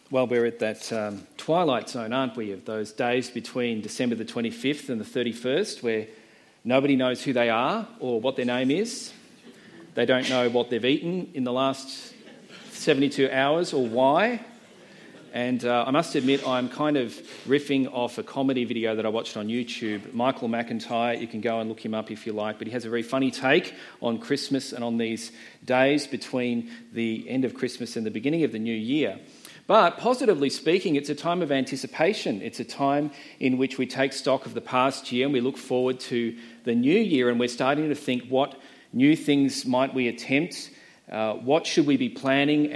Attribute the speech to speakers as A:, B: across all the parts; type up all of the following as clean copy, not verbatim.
A: Well, we're at that twilight zone, aren't we, of those days between December the 25th and the 31st, where nobody knows who they are or what their name is. They don't know what they've eaten in the last 72 hours or why. And I must admit, I'm kind of riffing off a comedy video that I watched on YouTube. Michael McIntyre, you can go and look him up if you like, but he has a very funny take on Christmas and on these days between the end of Christmas and the beginning of the new year. But positively speaking, it's a time of anticipation. It's a time in which we take stock of the past year and we look forward to the new year, and we're starting to think, what new things might we attempt? What should we be planning,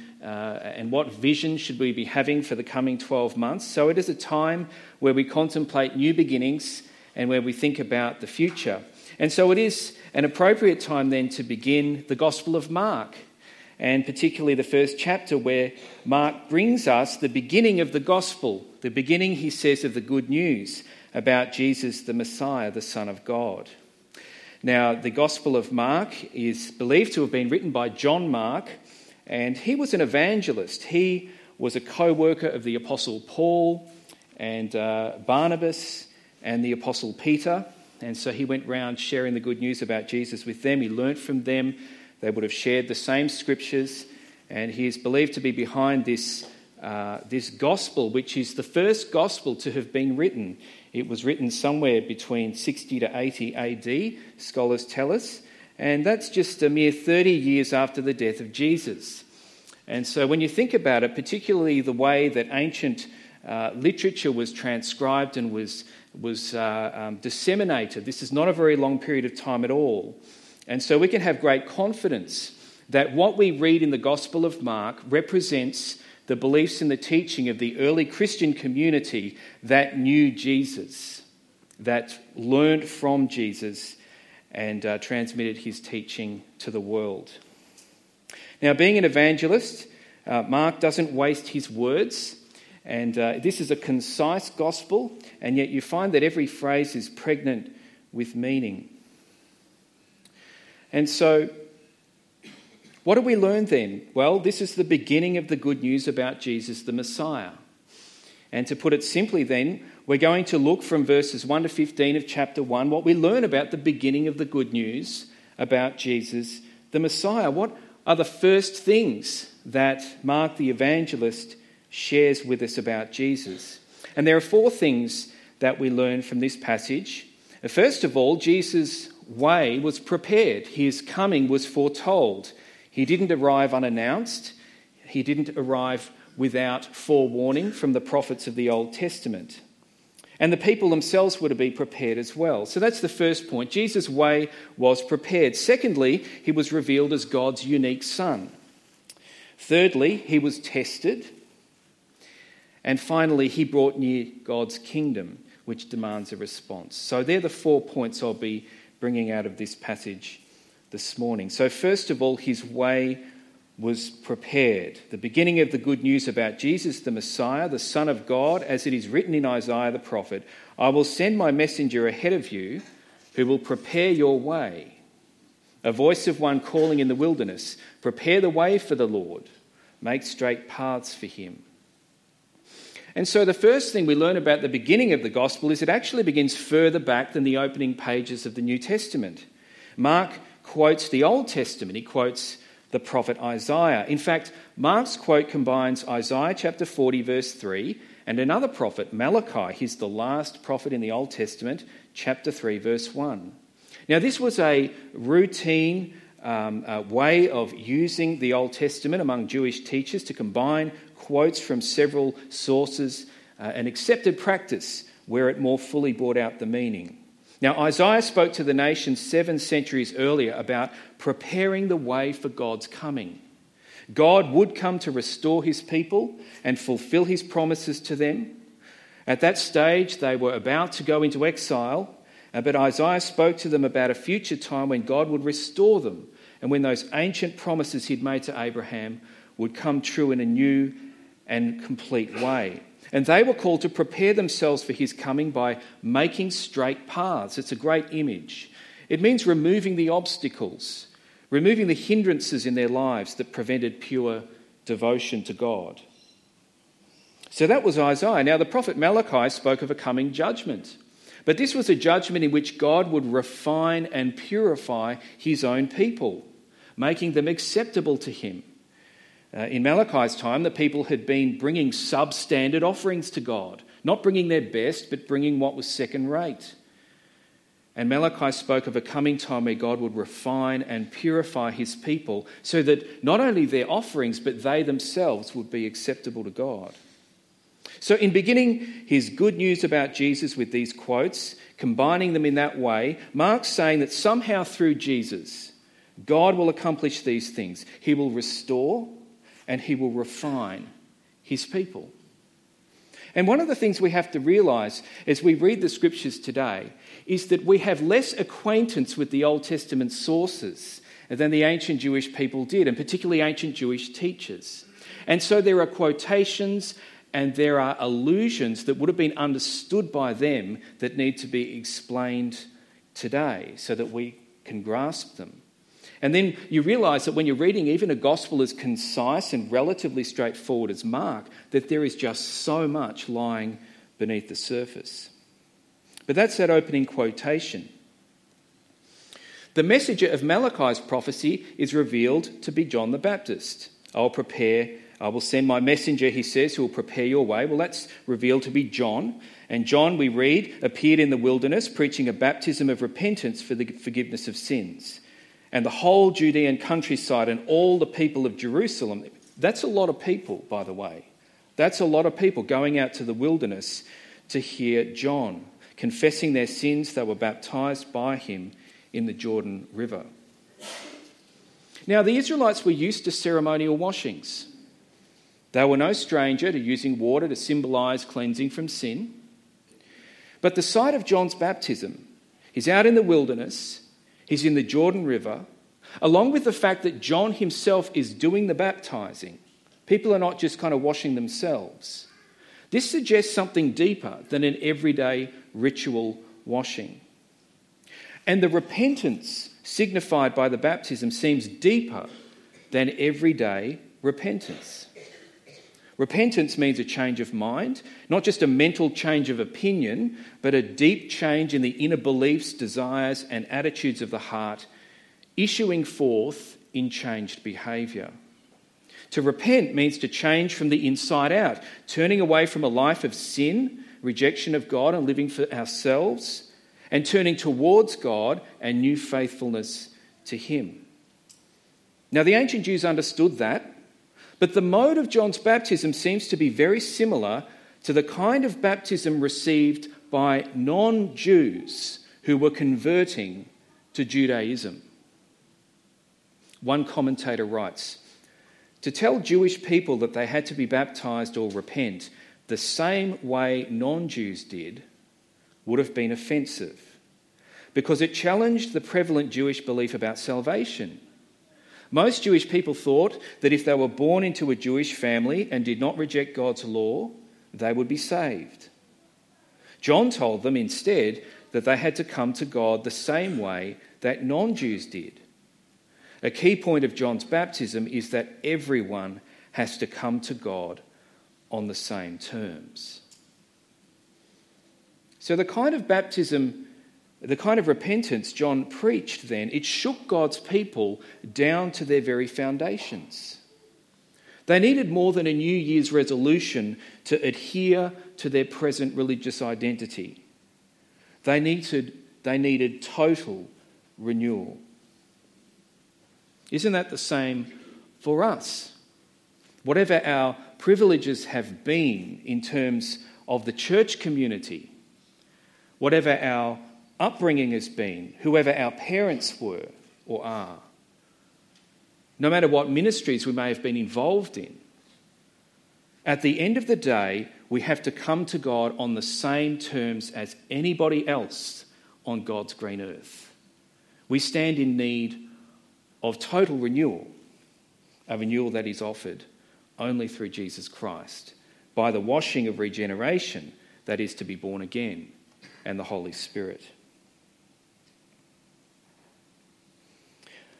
A: and what vision should we be having for the coming 12 months? So it is a time where we contemplate new beginnings and where we think about the future. And so it is an appropriate time then to begin the Gospel of Mark, and particularly the first chapter, where Mark brings us the beginning of the Gospel. The beginning, he says, of the good news about Jesus the Messiah, the Son of God. Now, the Gospel of Mark is believed to have been written by John Mark, and he was an evangelist. He was a co-worker of the Apostle Paul and Barnabas and the Apostle Peter. And so he went round sharing the good news about Jesus with them. He learnt from them. They would have shared the same scriptures. And he is believed to be behind this gospel, which is the first gospel to have been written. It was written somewhere between 60 to 80 AD, scholars tell us. And that's just a mere 30 years after the death of Jesus. And so when you think about it, particularly the way that ancient literature was transcribed and was disseminated, this is not a very long period of time at all. And so we can have great confidence that what we read in the Gospel of Mark represents the beliefs and the teaching of the early Christian community that knew Jesus, that learned from Jesus and transmitted his teaching to the world. Now, being an evangelist, Mark doesn't waste his words, and this is a concise gospel, and yet you find that every phrase is pregnant with meaning. And so, what do we learn then? Well, this is the beginning of the good news about Jesus the Messiah. And to put it simply then, we're going to look from verses 1 to 15 of chapter 1, what we learn about the beginning of the good news about Jesus the Messiah. What are the first things that Mark the evangelist shares with us about Jesus? And there are four things that we learn from this passage. First of all, Jesus' way was prepared. His coming was foretold. He didn't arrive unannounced. He didn't arrive without forewarning from the prophets of the Old Testament. And the people themselves were to be prepared as well. So that's the first point. Jesus' way was prepared. Secondly, he was revealed as God's unique Son. Thirdly, he was tested. And finally, he brought near God's kingdom, which demands a response. So they're the 4 points I'll be bringing out of this passage this morning. So first of all, his way was prepared. The beginning of the good news about Jesus the Messiah, the Son of God, as it is written in Isaiah the prophet, "I will send my messenger ahead of you who will prepare your way. A voice of one calling in the wilderness, prepare the way for the Lord, make straight paths for him." And so the first thing we learn about the beginning of the gospel is it actually begins further back than the opening pages of the New Testament. Mark quotes the Old Testament. He quotes the prophet Isaiah. In fact, Mark's quote combines Isaiah chapter 40 verse 3 and another prophet, Malachi. He's the last prophet in the Old Testament, chapter 3 verse 1. Now, this was a routine way of using the Old Testament among Jewish teachers to combine quotes from several sources, an accepted practice where it more fully brought out the meaning. Now, Isaiah spoke to the nation 7 centuries earlier about preparing the way for God's coming. God would come to restore his people and fulfill his promises to them. At that stage, they were about to go into exile, but Isaiah spoke to them about a future time when God would restore them and when those ancient promises he'd made to Abraham would come true in a new and complete way. And they were called to prepare themselves for his coming by making straight paths. It's a great image. It means removing the obstacles, removing the hindrances in their lives that prevented pure devotion to God. So that was Isaiah. Now the prophet Malachi spoke of a coming judgment. But this was a judgment in which God would refine and purify his own people, making them acceptable to him. In Malachi's time, the people had been bringing substandard offerings to God, not bringing their best, but bringing what was second rate. And Malachi spoke of a coming time where God would refine and purify his people so that not only their offerings, but they themselves would be acceptable to God. So in beginning his good news about Jesus with these quotes, combining them in that way, Mark's saying that somehow through Jesus, God will accomplish these things. He will restore and he will refine his people. And one of the things we have to realise as we read the scriptures today is that we have less acquaintance with the Old Testament sources than the ancient Jewish people did, and particularly ancient Jewish teachers. And so there are quotations and there are allusions that would have been understood by them that need to be explained today so that we can grasp them. And then you realise that when you're reading even a gospel as concise and relatively straightforward as Mark, that there is just so much lying beneath the surface. But that's that opening quotation. The messenger of Malachi's prophecy is revealed to be John the Baptist. I will send my messenger, he says, who will prepare your way. Well, that's revealed to be John. And John, we read, appeared in the wilderness preaching a baptism of repentance for the forgiveness of sins. And the whole Judean countryside and all the people of Jerusalem, that's a lot of people, by the way. That's a lot of people going out to the wilderness to hear John, confessing their sins. They were baptised by him in the Jordan River. Now, the Israelites were used to ceremonial washings. They were no stranger to using water to symbolise cleansing from sin. But the sight of John's baptism, he's out in the wilderness, he's in the Jordan River, along with the fact that John himself is doing the baptising. People are not just kind of washing themselves. This suggests something deeper than an everyday ritual washing. And the repentance signified by the baptism seems deeper than everyday repentance. Repentance means a change of mind, not just a mental change of opinion, but a deep change in the inner beliefs, desires, and attitudes of the heart, issuing forth in changed behaviour. To repent means to change from the inside out, turning away from a life of sin, rejection of God and living for ourselves, and turning towards God and new faithfulness to him. Now, the ancient Jews understood that, but the mode of John's baptism seems to be very similar to the kind of baptism received by non-Jews who were converting to Judaism. One commentator writes, to tell Jewish people that they had to be baptised or repent the same way non-Jews did would have been offensive because it challenged the prevalent Jewish belief about salvation. Most Jewish people thought that if they were born into a Jewish family and did not reject God's law, they would be saved. John told them instead that they had to come to God the same way that non-Jews did. A key point of John's baptism is that everyone has to come to God on the same terms. So the kind of baptism, the kind of repentance John preached then, it shook God's people down to their very foundations. They needed more than a New Year's resolution to adhere to their present religious identity. They needed total renewal. Isn't that the same for us? Whatever our privileges have been in terms of the church community, whatever our upbringing has been, whoever our parents were or are, no matter what ministries we may have been involved in, at the end of the day, we have to come to God on the same terms as anybody else on God's green earth. We stand in need of total renewal, a renewal that is offered only through Jesus Christ, by the washing of regeneration that is to be born again, and the Holy Spirit.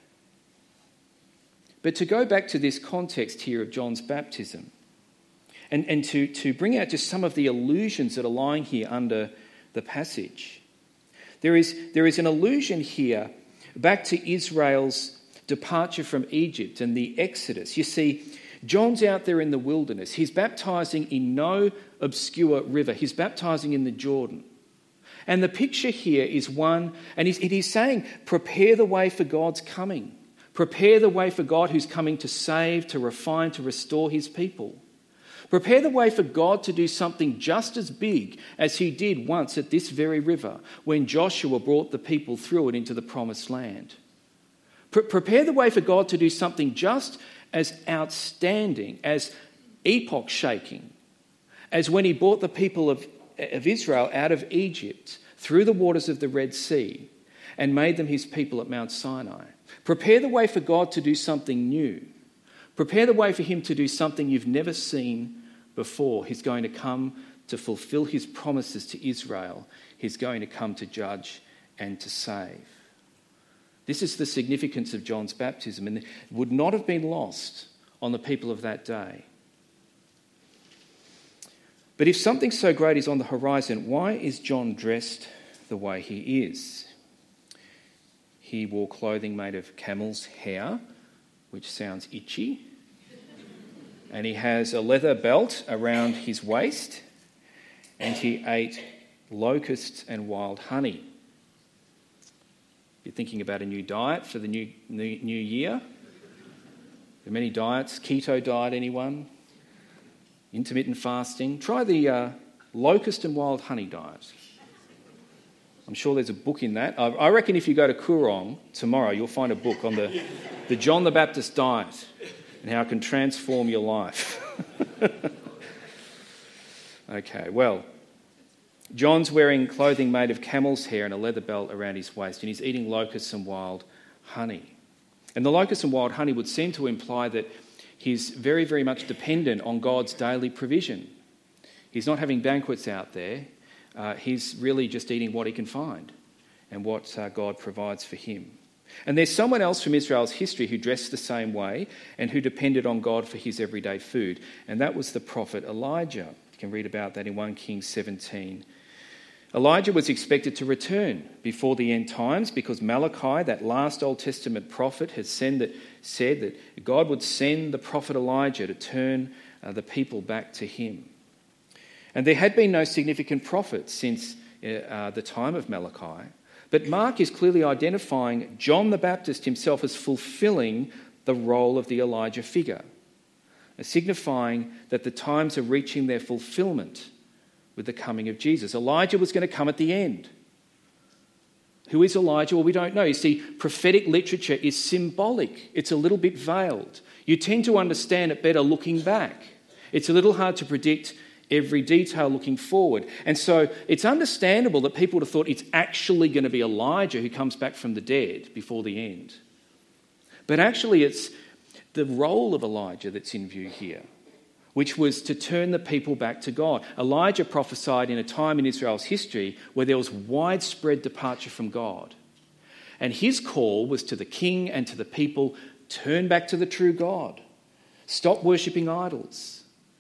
A: But to go back to this context here of John's baptism, and to bring out just some of the allusions that are lying here under the passage. There is an allusion here back to Israel's departure from Egypt and the Exodus. You see, John's out there in the wilderness. He's baptizing in no obscure river. He's baptizing in the Jordan. And the picture here is one, and he's saying, prepare the way for God's coming. Prepare the way for God who's coming to save, to refine, to restore his people. Prepare the way for God to do something just as big as he did once at this very river when Joshua brought the people through it into the promised land. Prepare the way for God to do something just as outstanding, as epoch-shaking, as when he brought the people of Israel out of Egypt through the waters of the Red Sea and made them his people at Mount Sinai. Prepare the way for God to do something new. Prepare the way for him to do something you've never seen before. He's going to come to fulfill his promises to Israel. He's going to come to judge and to save. This is the significance of John's baptism, and it would not have been lost on the people of that day. But if something so great is on the horizon, why is John dressed the way he is? He wore clothing made of camel's hair, which sounds itchy. And he has a leather belt around his waist. And he ate locusts and wild honey. You're thinking about a new diet for the new year? There are many diets. Keto diet, anyone? Intermittent fasting. Try the locust and wild honey diet. I'm sure there's a book in that. I reckon if you go to Koorong tomorrow, you'll find a book on the John the Baptist diet and how it can transform your life. Okay, well, John's wearing clothing made of camel's hair and a leather belt around his waist, and he's eating locusts and wild honey. And the locusts and wild honey would seem to imply that he's very, very much dependent on God's daily provision. He's not having banquets out there. He's really just eating what he can find and what God provides for him. And there's someone else from Israel's history who dressed the same way and who depended on God for his everyday food, and that was the prophet Elijah. You can read about that in 1 Kings 17. Elijah was expected to return before the end times because Malachi, that last Old Testament prophet, had said that God would send the prophet Elijah to turn the people back to him. And there had been no significant prophet since the time of Malachi, but Mark is clearly identifying John the Baptist himself as fulfilling the role of the Elijah figure, signifying that the times are reaching their fulfillment with the coming of Jesus. Elijah was going to come at the end. Who is Elijah? Well, we don't know. You see, prophetic literature is symbolic. It's a little bit veiled. You tend to understand it better looking back. It's a little hard to predict every detail looking forward. And so it's understandable that people would have thought it's actually going to be Elijah who comes back from the dead before the end. But actually it's the role of Elijah that's in view here, which was to turn the people back to God. Elijah prophesied in a time in Israel's history where there was widespread departure from God. And his call was to the king and to the people, turn back to the true God. Stop worshipping idols.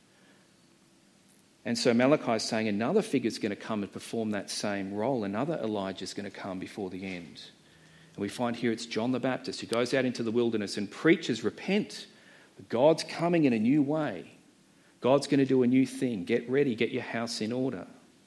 A: And so Malachi is saying another figure is going to come and perform that same role. Another Elijah is going to come before the end. And we find here it's John the Baptist who goes out into the wilderness and preaches, repent. God's coming in a new way. God's going to do a new thing. Get ready, get your house in order.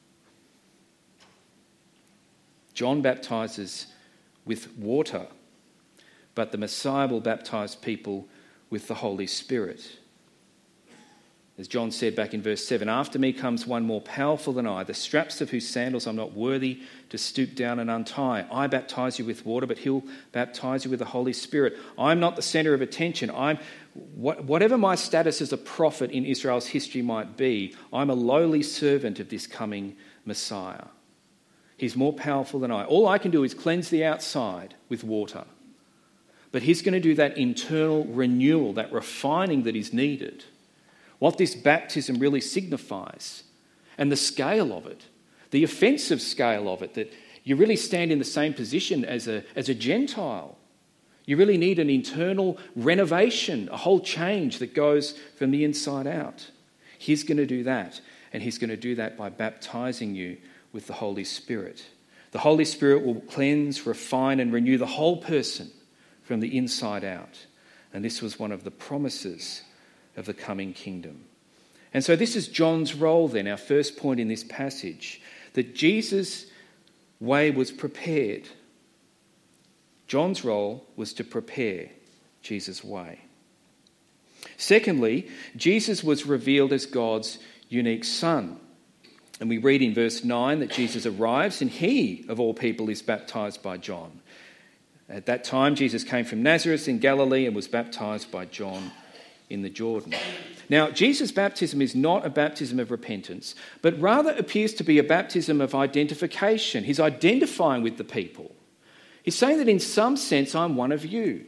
A: John baptizes with water, but the Messiah will baptize people with the Holy Spirit. As John said back in verse 7, after me comes one more powerful than I, the straps of whose sandals I'm not worthy to stoop down and untie. I baptize you with water, but he'll baptize you with the Holy Spirit. I'm not the center of attention. Whatever my status as a prophet in Israel's history might be, I'm a lowly servant of this coming Messiah. He's more powerful than I. All I can do is cleanse the outside with water. But he's going to do that internal renewal, that refining that is needed. What this baptism really signifies, and the scale of it, the offensive scale of it, that you really stand in the same position as a Gentile. You really need an internal renovation, a whole change that goes from the inside out. He's going to do that, and he's going to do that by baptizing you with the Holy Spirit. The Holy Spirit will cleanse, refine, and renew the whole person from the inside out. And this was one of the promises of the coming kingdom. And so this is John's role then, our first point in this passage, that Jesus' way was prepared. John's role was to prepare Jesus' way. Secondly, Jesus was revealed as God's unique Son. And we read in verse 9 that Jesus arrives and he, of all people, is baptized by John. At that time, Jesus came from Nazareth in Galilee and was baptized by John in the Jordan. Now, Jesus' baptism is not a baptism of repentance, but rather appears to be a baptism of identification. He's identifying with the people. He's saying that in some sense, I'm one of you.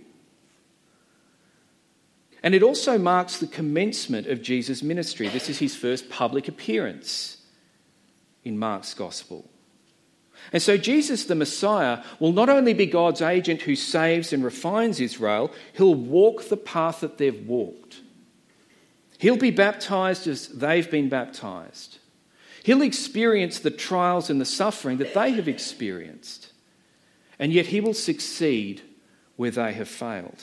A: And it also marks the commencement of Jesus' ministry. This is his first public appearance in Mark's Gospel. And so Jesus, the Messiah, will not only be God's agent who saves and refines Israel, he'll walk the path that they've walked. He'll be baptized as they've been baptized. He'll experience the trials and the suffering that they have experienced. And yet he will succeed where they have failed.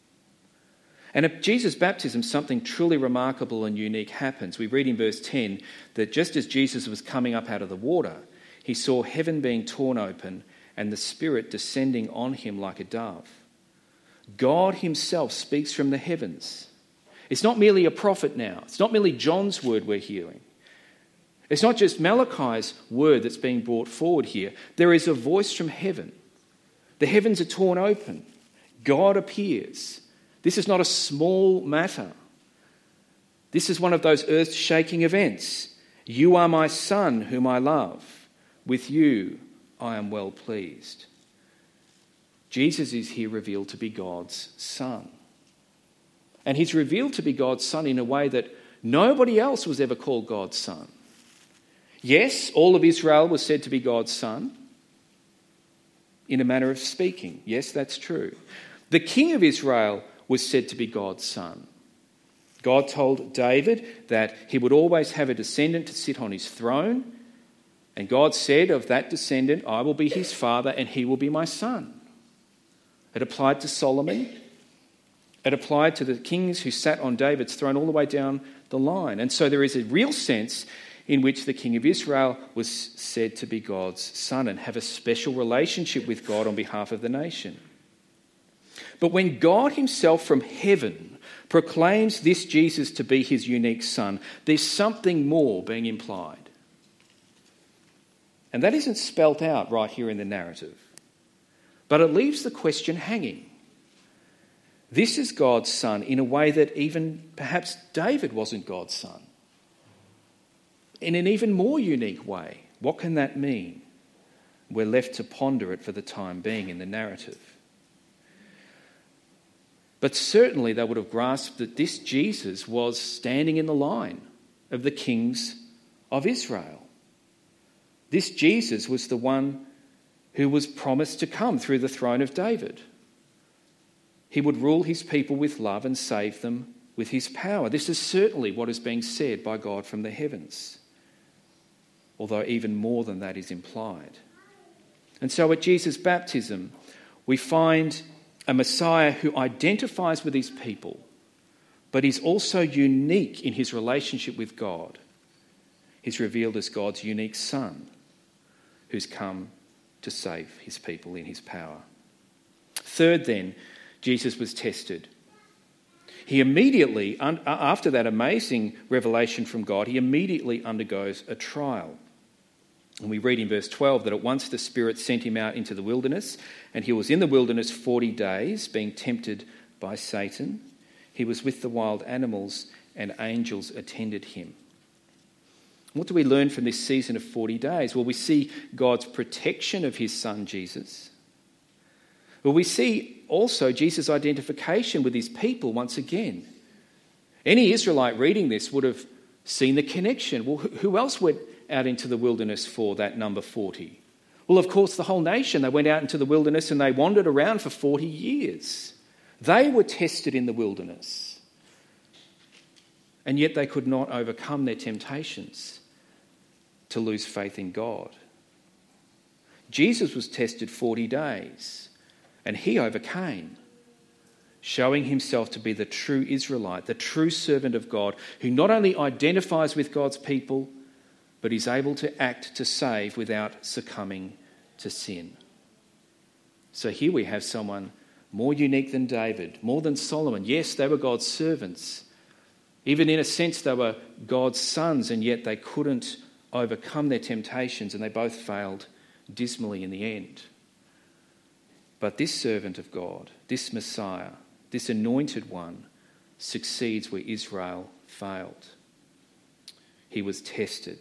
A: And at Jesus' baptism, something truly remarkable and unique happens. We read in verse 10 that just as Jesus was coming up out of the water, he saw heaven being torn open and the Spirit descending on him like a dove. God himself speaks from the heavens. It's not merely a prophet now. It's not merely John's word we're hearing. It's not just Malachi's word that's being brought forward here. There is a voice from heaven. The heavens are torn open. God appears. This is not a small matter. This is one of those earth-shaking events. You are my Son, whom I love. With you I am well pleased. Jesus is here revealed to be God's Son. And he's revealed to be God's Son in a way that nobody else was ever called God's Son. Yes, all of Israel was said to be God's son, in a manner of speaking. Yes, that's true. The king of Israel was said to be God's son. God told David that he would always have a descendant to sit on his throne. And God said, of that descendant, I will be his father and he will be my son. It applied to Solomon. It applied to the kings who sat on David's throne all the way down the line. And so there is a real sense in which the king of Israel was said to be God's son and have a special relationship with God on behalf of the nation. But when God himself from heaven proclaims this Jesus to be his unique son, there's something more being implied. And that isn't spelt out right here in the narrative. But it leaves the question hanging. This is God's son in a way that even perhaps David wasn't God's son. In an even more unique way. What can that mean? We're left to ponder it for the time being in the narrative. But certainly they would have grasped that this Jesus was standing in the line of the kings of Israel. This Jesus was the one who was promised to come through the throne of David. He would rule his people with love and save them with his power. This is certainly what is being said by God from the heavens. Although even more than that is implied. And so at Jesus' baptism, we find a Messiah who identifies with his people, but is also unique in his relationship with God. He's revealed as God's unique son, who's come to save his people in his power. Third then, Jesus was tested. He immediately, after that amazing revelation from God, he immediately undergoes a trial. And we read in verse 12 that at once the Spirit sent him out into the wilderness, and he was in the wilderness 40 days, being tempted by Satan. He was with the wild animals, and angels attended him. What do we learn from this season of 40 days? Well, we see God's protection of his son, Jesus. Well, we see also Jesus' identification with his people once again. Any Israelite reading this would have seen the connection. Well, who else went out into the wilderness for that number 40? Well, of course, the whole nation. They went out into the wilderness and they wandered around for 40 years. They were tested in the wilderness. and yet they could not overcome their temptations to lose faith in God. Jesus was tested 40 days, and he overcame, showing himself to be the true Israelite, the true servant of God, who not only identifies with God's people, but is able to act to save without succumbing to sin. So here we have someone more unique than David, more than Solomon. Yes, they were God's servants. Even in a sense, they were God's sons, and yet they couldn't overcome their temptations, and they both failed dismally in the end. But this servant of God, this Messiah, this anointed one, succeeds where Israel failed. He was tested.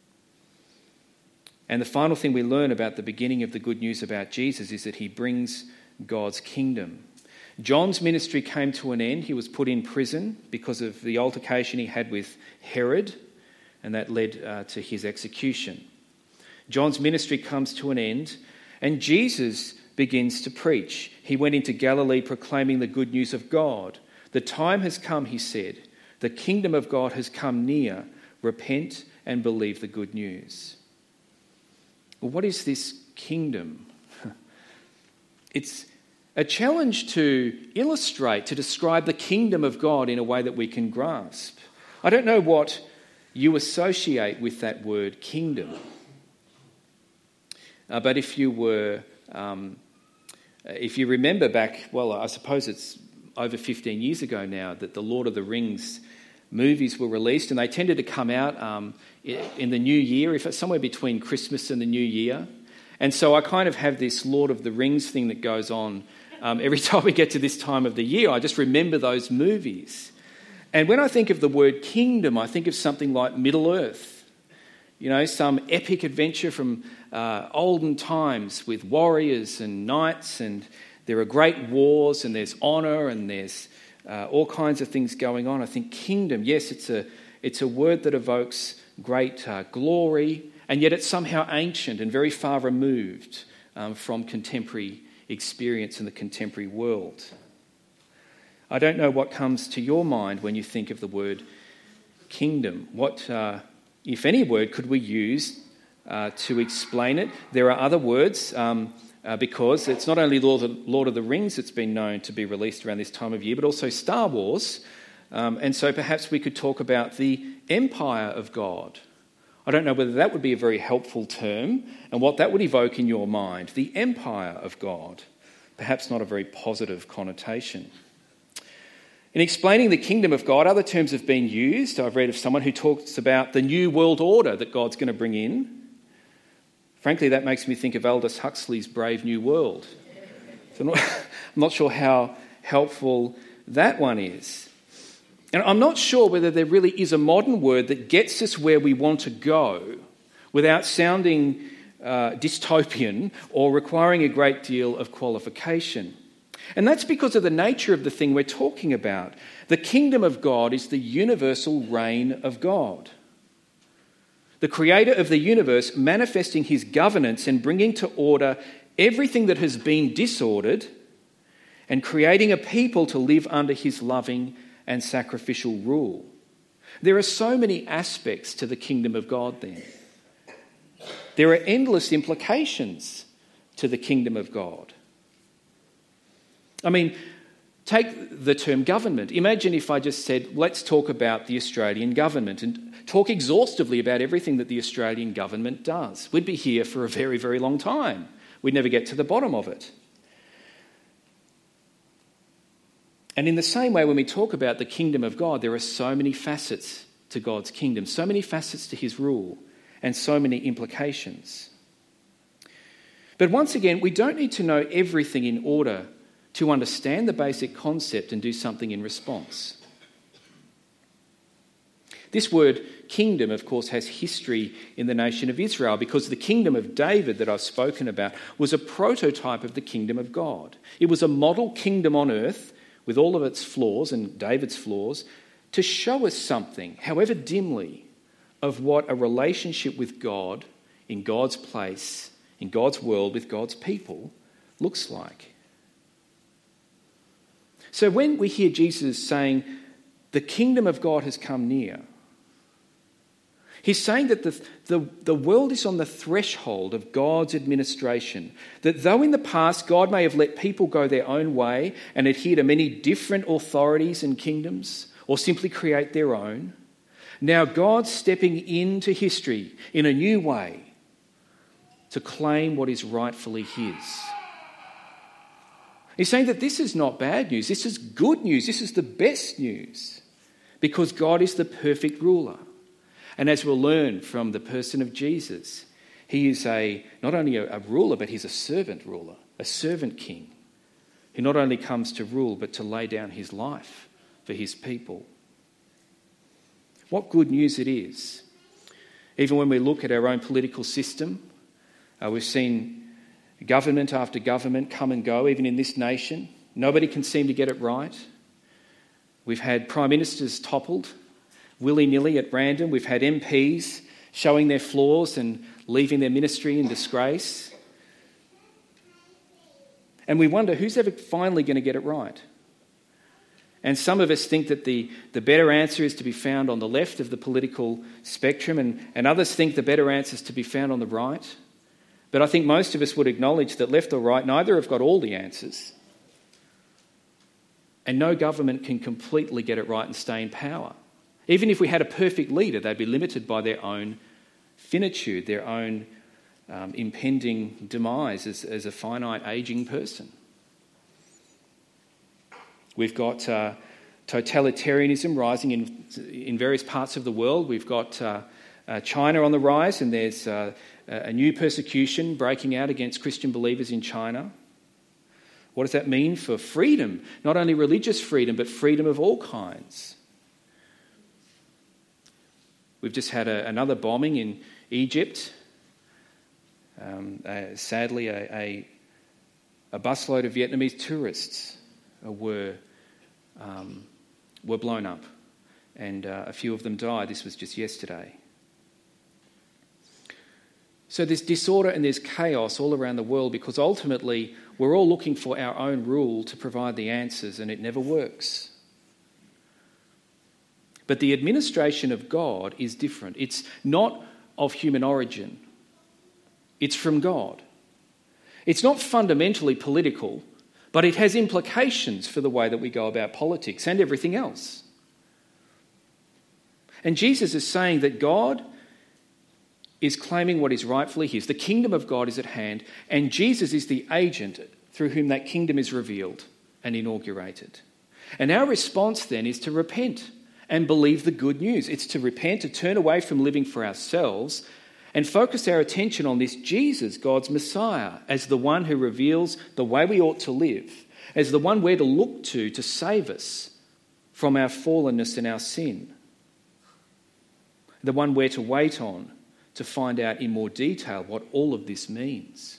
A: And the final thing we learn about the beginning of the good news about Jesus is that he brings God's kingdom. John's ministry came to an end. He was put in prison because of the altercation he had with Herod, and that led to his execution. John's ministry comes to an end, and Jesus begins to preach. He went into Galilee proclaiming the good news of God. The time has come, he said. The kingdom of God has come near. Repent and believe the good news. Well, what is this kingdom? It's a challenge to illustrate, to describe the kingdom of God in a way that we can grasp. I don't know what you associate with that word kingdom. But if you remember back, well, I suppose it's over 15 years ago now that the Lord of the Rings movies were released, and they tended to come out in the new year, if it's somewhere between Christmas and the new year. And so I kind of have this Lord of the Rings thing that goes on every time we get to this time of the year. I just remember those movies. And when I think of the word kingdom, I think of something like Middle-earth. You know, some epic adventure from olden times with warriors and knights, and there are great wars, and there's honour, and there's all kinds of things going on. I think kingdom, yes, it's a word that evokes great glory, and yet it's somehow ancient and very far removed from contemporary experience in the contemporary world. I don't know what comes to your mind when you think of the word kingdom. What, if any word, could we use to explain it? There are other words because it's not only Lord of the Rings that's been known to be released around this time of year, but also Star Wars. And so perhaps we could talk about the empire of God. I don't know whether that would be a very helpful term and what that would evoke in your mind. The empire of God. Perhaps not a very positive connotation. In explaining the kingdom of God, other terms have been used. I've read of someone who talks about the new world order that God's going to bring in. Frankly, that makes me think of Aldous Huxley's Brave New World. So I'm not sure how helpful that one is. And I'm not sure whether there really is a modern word that gets us where we want to go without sounding dystopian or requiring a great deal of qualification. And that's because of the nature of the thing we're talking about. The kingdom of God is the universal reign of God. The creator of the universe manifesting his governance and bringing to order everything that has been disordered and creating a people to live under his loving and sacrificial rule. There are so many aspects to the kingdom of God then. There are endless implications to the kingdom of God. I mean, take the term government. Imagine if I just said, let's talk about the Australian government and talk exhaustively about everything that the Australian government does. We'd be here for a very, very long time. We'd never get to the bottom of it. And in the same way, when we talk about the kingdom of God, there are so many facets to God's kingdom, so many facets to his rule, and so many implications. But once again, we don't need to know everything in order to understand the basic concept and do something in response. This word kingdom, of course, has history in the nation of Israel because the kingdom of David that I've spoken about was a prototype of the kingdom of God. It was a model kingdom on earth with all of its flaws and David's flaws to show us something, however dimly, of what a relationship with God in God's place, in God's world, with God's people looks like. So when we hear Jesus saying, The kingdom of God has come near. He's saying that the world is on the threshold of God's administration. That though in the past God may have let people go their own way and adhere to many different authorities and kingdoms, or simply create their own, now God's stepping into history in a new way to claim what is rightfully his. He's saying that this is not bad news, this is good news, this is the best news, because God is the perfect ruler. And as we'll learn from the person of Jesus, he is not only a ruler, but he's a servant ruler, a servant king, who not only comes to rule, but to lay down his life for his people. What good news it is. Even when we look at our own political system, we've seen government after government come and go, even in this nation. Nobody can seem to get it right. We've had prime ministers toppled willy-nilly at random. We've had MPs showing their flaws and leaving their ministry in disgrace. And we wonder, who's ever finally going to get it right? And some of us think that the better answer is to be found on the left of the political spectrum, and others think the better answer is to be found on the right. But I think most of us would acknowledge that left or right, neither have got all the answers. And no government can completely get it right and stay in power. Even if we had a perfect leader, they'd be limited by their own finitude, their own impending demise as a finite, ageing person. We've got totalitarianism rising in various parts of the world. We've got China on the rise, and there's a new persecution breaking out against Christian believers in China. What does that mean for freedom? Not only religious freedom, but freedom of all kinds. We've just had another bombing in Egypt. Sadly, a busload of Vietnamese tourists were blown up, and a few of them died. This was just yesterday. So there's disorder and there's chaos all around the world, because ultimately we're all looking for our own rule to provide the answers, and it never works. But the administration of God is different. It's not of human origin. It's from God. It's not fundamentally political, but it has implications for the way that we go about politics and everything else. And Jesus is saying that God is claiming what is rightfully his. The kingdom of God is at hand, and Jesus is the agent through whom that kingdom is revealed and inaugurated. And our response then is to repent and believe the good news. It's to repent, to turn away from living for ourselves and focus our attention on this Jesus, God's Messiah, as the one who reveals the way we ought to live, as the one we're to look to save us from our fallenness and our sin, the one we're to wait on to find out in more detail what all of this means.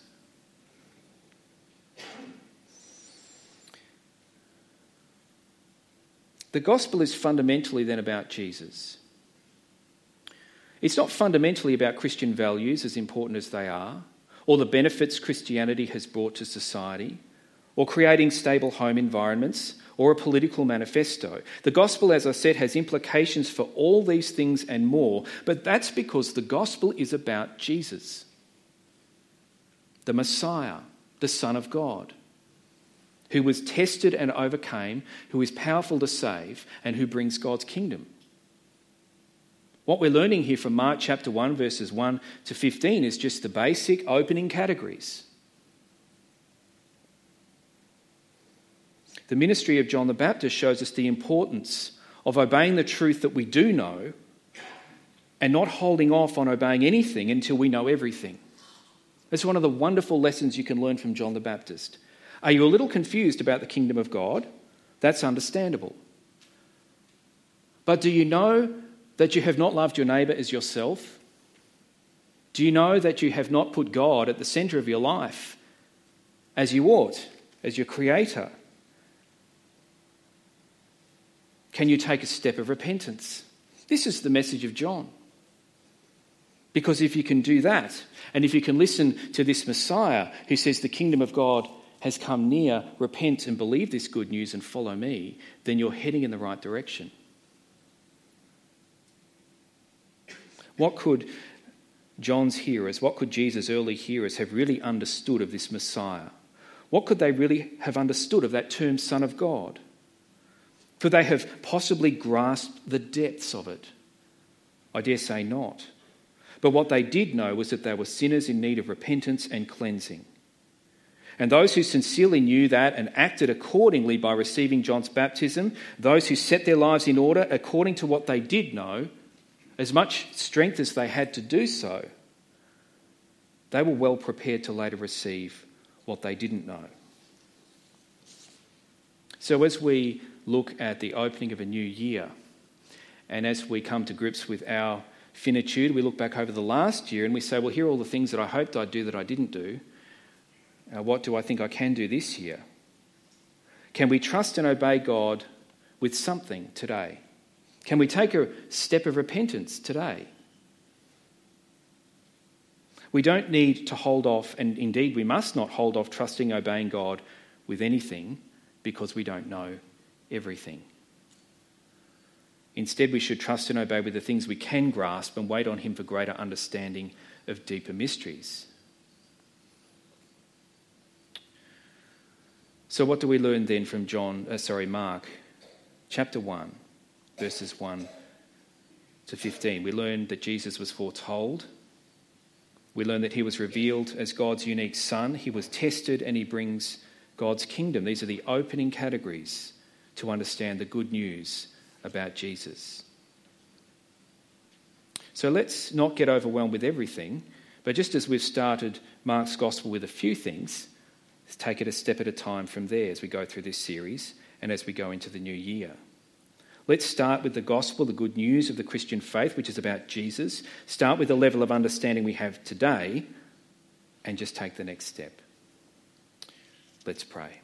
A: The gospel is fundamentally then about Jesus. It's not fundamentally about Christian values, as important as they are, or the benefits Christianity has brought to society, or creating stable home environments, or a political manifesto. The gospel, as I said, has implications for all these things and more, but that's because the gospel is about Jesus, the Messiah, the Son of God, who was tested and overcame, who is powerful to save, and who brings God's kingdom. What we're learning here from Mark chapter 1, verses 1 to 15 is just the basic opening categories. The ministry of John the Baptist shows us the importance of obeying the truth that we do know and not holding off on obeying anything until we know everything. That's one of the wonderful lessons you can learn from John the Baptist. Are you a little confused about the kingdom of God? That's understandable. But do you know that you have not loved your neighbour as yourself? Do you know that you have not put God at the centre of your life as you ought, as your creator? Can you take a step of repentance? This is the message of John. Because if you can do that, and if you can listen to this Messiah who says the kingdom of God has come near, repent and believe this good news and follow me, then you're heading in the right direction. What could John's hearers, what could Jesus' early hearers have really understood of this Messiah? What could they really have understood of that term Son of God? Could they have possibly grasped the depths of it? I dare say not. But what they did know was that they were sinners in need of repentance and cleansing. And those who sincerely knew that and acted accordingly by receiving John's baptism, those who set their lives in order according to what they did know, as much strength as they had to do so, they were well prepared to later receive what they didn't know. So as we look at the opening of a new year, and as we come to grips with our finitude, we look back over the last year and we say, well, here are all the things that I hoped I'd do that I didn't do. What do I think I can do this year? Can we trust and obey God with something today? Can we take a step of repentance today? We don't need to hold off, and indeed we must not hold off trusting, obeying God with anything because we don't know everything. Instead, we should trust and obey with the things we can grasp and wait on him for greater understanding of deeper mysteries. So what do we learn then from Mark chapter 1, verses 1 to 15? We learn that Jesus was foretold. We learn that he was revealed as God's unique Son. He was tested and he brings God's kingdom. These are the opening categories to understand the good news about Jesus. So let's not get overwhelmed with everything, but just as we've started Mark's Gospel with a few things, let's take it a step at a time from there as we go through this series and as we go into the new year. Let's start with the gospel, the good news of the Christian faith, which is about Jesus. Start with the level of understanding we have today and just take the next step. Let's pray.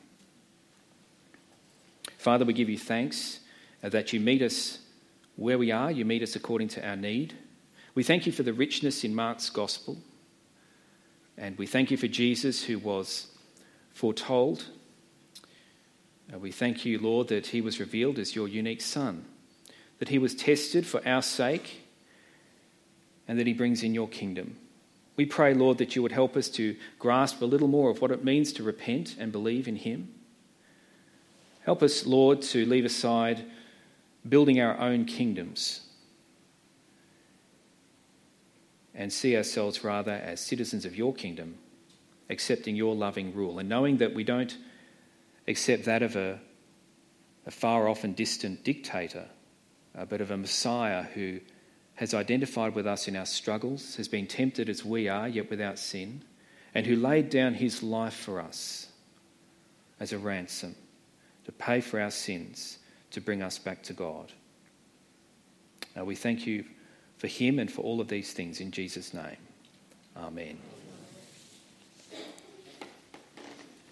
A: Father, we give you thanks that you meet us where we are. You meet us according to our need. We thank you for the richness in Mark's gospel. And we thank you for Jesus who was foretold. We thank you, Lord, that he was revealed as your unique Son, that he was tested for our sake, and that he brings in your kingdom. We pray, Lord, that you would help us to grasp a little more of what it means to repent and believe in him. Help us, Lord, to leave aside building our own kingdoms and see ourselves rather as citizens of your kingdom, accepting your loving rule and knowing that we don't accept that of a far off and distant dictator, but of a Messiah who has identified with us in our struggles, has been tempted as we are, yet without sin, and who laid down his life for us as a ransom to pay for our sins, to bring us back to God. We thank you for him and for all of these things in Jesus' name. Amen.